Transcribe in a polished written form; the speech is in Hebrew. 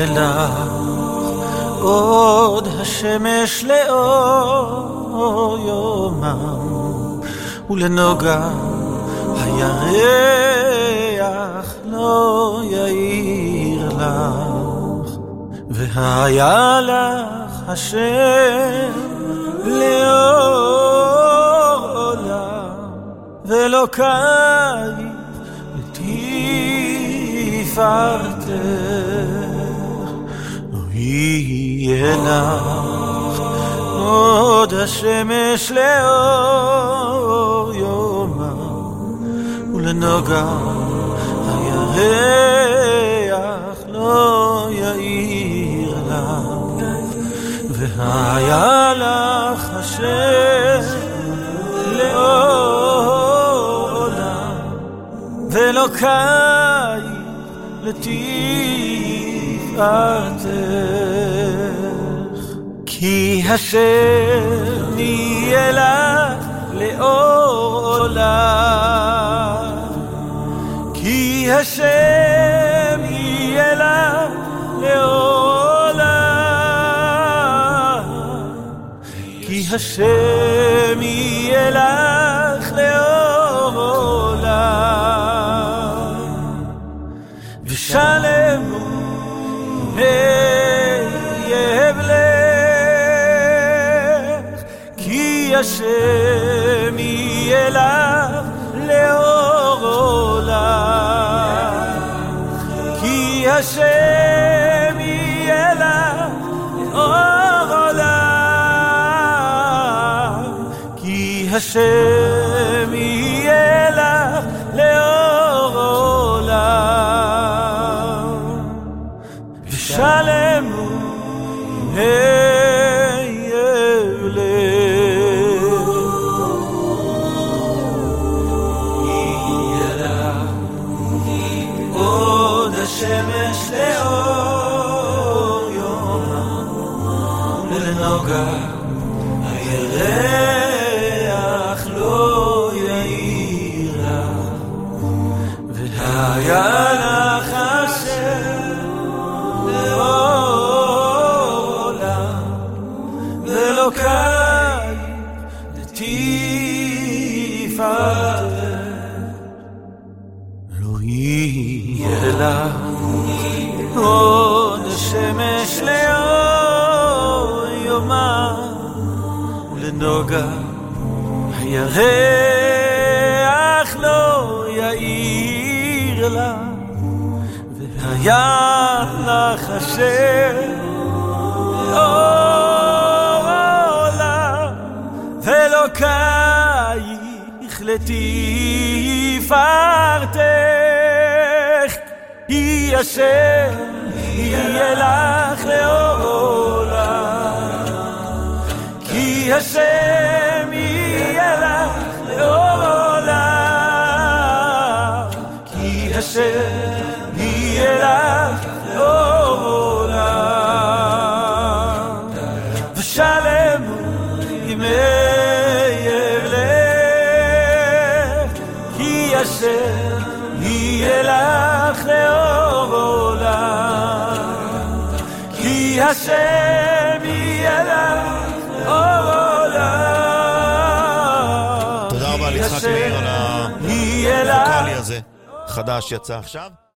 לך עוד השמש לאור יומם, ולנוגה הירח לא יאיר לך, והיה לך השם לאור עולם, ואלוקייך לתפארתך. לא יהיה לך עוד השמש לאור יומם, ולנוגה הירח לא יאיר לך, והיה לך השם לאור עולם, ואלוקייך לתפארתך. כי השם יהיה לך לאור עולם, כי השם יהיה לך לאור עולם, כי השם יהיה לך לאור עולם, ושלם יהיה לך, כי השם יהיה לך לאור עולם, כי השם יהיה לך לאור עולם, כי השם יהיה לך לאור עולם, ושלם שמש לאור יומם, ולנוגה הירח לא יאיר לך, והיה לך השם לאור עולם, ואלוקייך לתפארתך. לא יהיה לך עוד השמש לאור יומם, ולנוגה הירח לא יאיר לה, והיה לך השם לאור עולם, ואלוקייך לתפארתך. כי השם יהיה לך לאור עולם, כי השם יהיה לך לאור עולם, כי השם יהיה לך לאור עולם, ושלם ימי לך, כי השם יהיה לך לאור עולם, כי השם יהיה לך לאור עולם. תודה רבה ליצחק מאיר על הווקלי הזה, חדש יצא עכשיו.